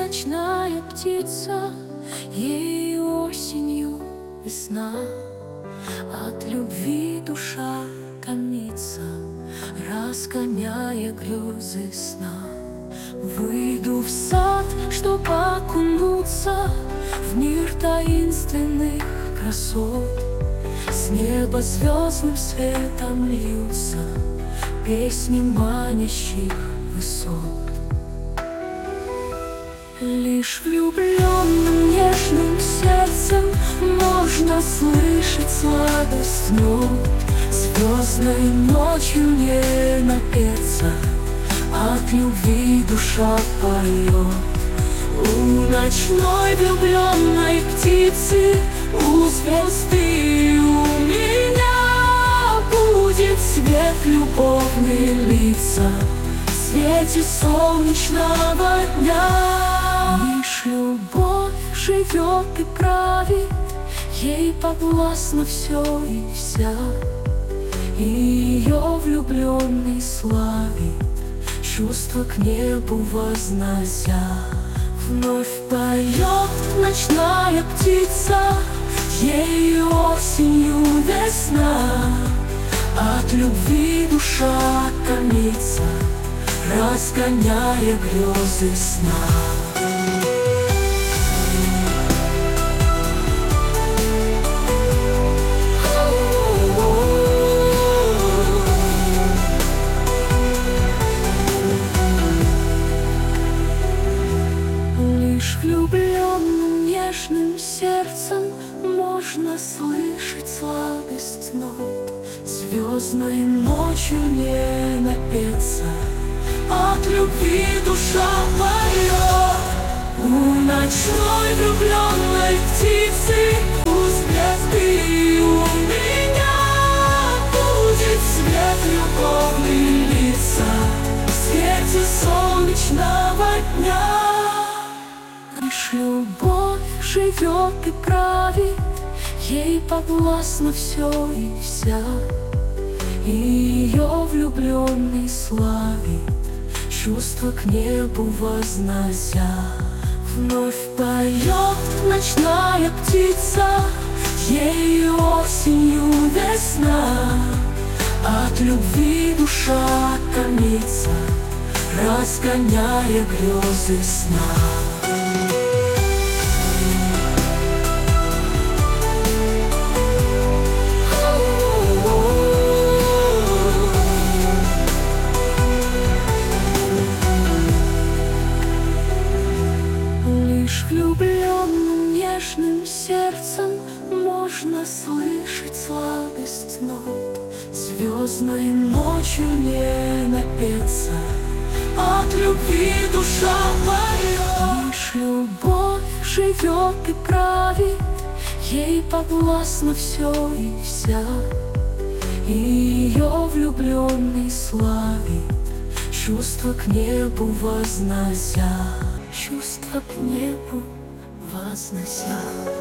ночная птица, ей осенью весна. От любви душа томится, разгоняя грезы сна. Выйду в сад, чтоб окунуться в мир таинственных красот. С неба звездным светом льются песни манящих высот. Лишь влюбленным нежным сердцем можно слышать сладость нот. Звездной ночью не напеться, от любви душа поет. У ночной влюбленной птицы, у звезды у меня будет свет любовный литься в свете солнечного дня. Лишь любовь живет и правит, ей подвластно все и вся. И ее влюбленный славит, чувства к небу вознося. Вновь поет ночная птица, ей осенью весна. От любви душа томится, разгоняя грезы сна. Лишь влюбленным нежным сердцем можно слышать сладость нот. Звездной ночью не напеться, от любви душа поет. У ночной влюбленной птицы, у звезды у меня будет свет любовный литься в свете солнечного дня. Лишь любовь живет и правит, ей подвластно все и вся. И ее влюбленный славит, чувства к небу вознося. Вновь поет ночная птица, ей осенью весна. От любви душа томится, разгоняя грезы сна. Лишь влюбленным нежным сердцем можно слышать сладость нот. Звездной ночью не напеться, от любви душа поет. Лишь любовь живет и правит, ей подвластно все и вся. И ее влюбленный славит, чувства к небу вознося. Чувства к небу вознося.